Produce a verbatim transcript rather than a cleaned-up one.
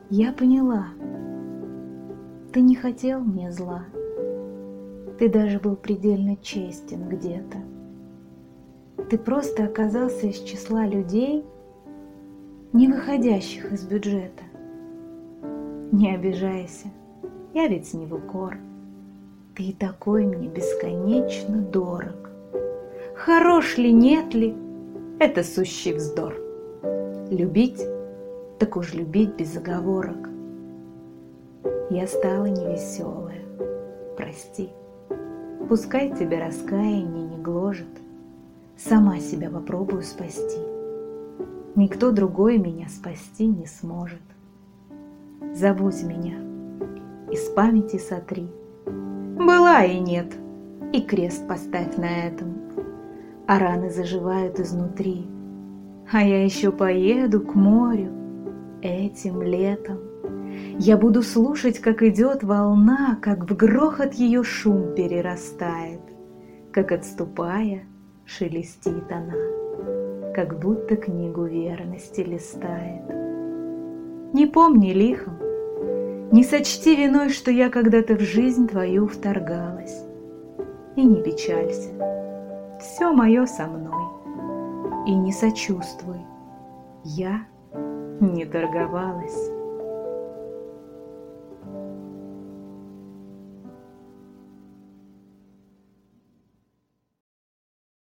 Я поняла, ты не хотел мне зла, ты даже был предельно честен где-то. Ты просто оказался из числа людей, не выходящих из бюджета. Не обижайся, я ведь не в укор. Ты и такой мне бесконечно дорог. Хорош ли, нет ли, это сущий вздор. Любить, так уж любить без оговорок. Я стала невеселая, прости. Пускай тебя раскаяние не гложет, сама себя попробую спасти. Никто другой меня спасти не сможет. Забудь меня, из памяти сотри. Была и нет, и крест поставь на этом. А раны заживают изнутри. А я еще поеду к морю этим летом. Я буду слушать, как идет волна, как в грохот ее шум перерастает, как, отступая, шелестит она, как будто книгу верности листает. Не помни лихом, не сочти виной, что я когда-то в жизнь твою вторгалась. И не печалься, все мое со мной. И не сочувствуй, я не торговалась.